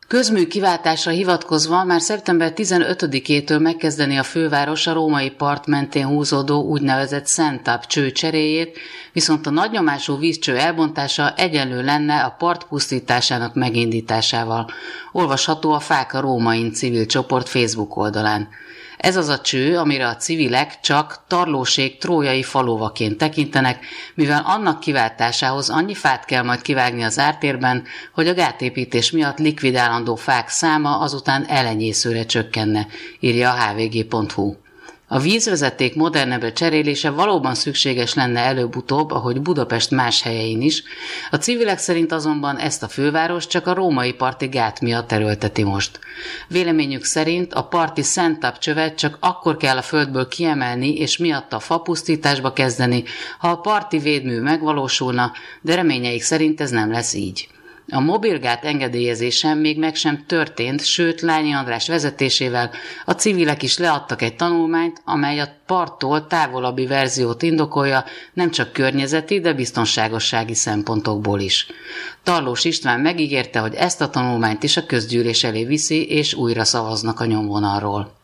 Közmű kiváltásra hivatkozva már szeptember 15-től megkezdeni a főváros a római part mentén húzódó úgynevezett Szent-Táp cső cseréjét, viszont a nagynyomású vízcső elbontása egyenlő lenne a part pusztításának megindításával. Olvasható a Fák a Rómain civil csoport Facebook oldalán. Ez az a cső, amire a civilek csak Tarlósék trójai faluvaként tekintenek, mivel annak kiváltásához annyi fát kell majd kivágni az ártérben, hogy a gátépítés miatt likvidálandó fák száma azután elenyészőre csökkenne, írja a hvg.hu. A vízvezeték modernebbre cserélése valóban szükséges lenne előbb-utóbb, ahogy Budapest más helyein is. A civilek szerint azonban ezt a főváros csak a római parti gát miatt erőlteti most. Véleményük szerint a parti Szent-Táp csövet csak akkor kell a földből kiemelni és miatta fapusztításba kezdeni, ha a parti védmű megvalósulna, de reményeik szerint ez nem lesz így. A mobilgát engedélyezése még meg sem történt, sőt Lányi András vezetésével a civilek is leadtak egy tanulmányt, amely a parttól távolabbi verziót indokolja, nem csak környezeti, de biztonságossági szempontokból is. Tarlós István megígérte, hogy ezt a tanulmányt is a közgyűlés elé viszi, és újra szavaznak a nyomvonalról.